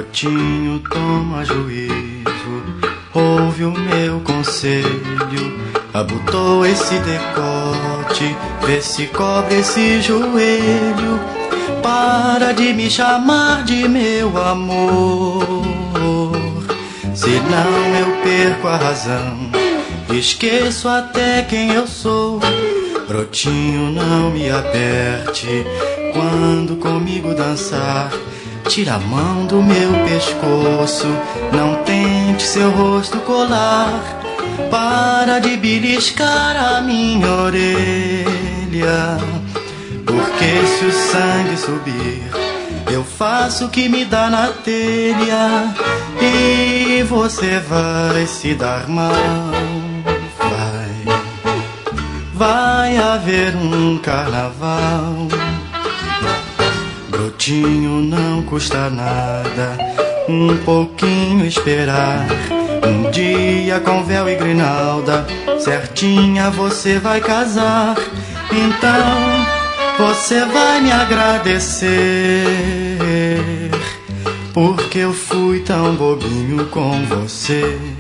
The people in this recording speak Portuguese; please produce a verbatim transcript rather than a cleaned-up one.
Brotinho, toma juízo, ouve o meu conselho. Abotoa esse decote, vê se cobre esse joelho. Para de me chamar de meu amor, senão eu perco a razão, esqueço até quem eu sou. Brotinho, não me aperte quando comigo dançar. Tira a mão do meu pescoço, não tente seu rosto colar. Para de beliscar a minha orelha, porque se o sangue subir, eu faço o que me dá na telha. E você vai se dar mal. Vai, vai haver um carnaval. Brotinho, não custa nada um pouquinho esperar. Um dia com véu e grinalda, certinha você vai casar. Então você vai me agradecer, porque eu fui tão bobinho com você.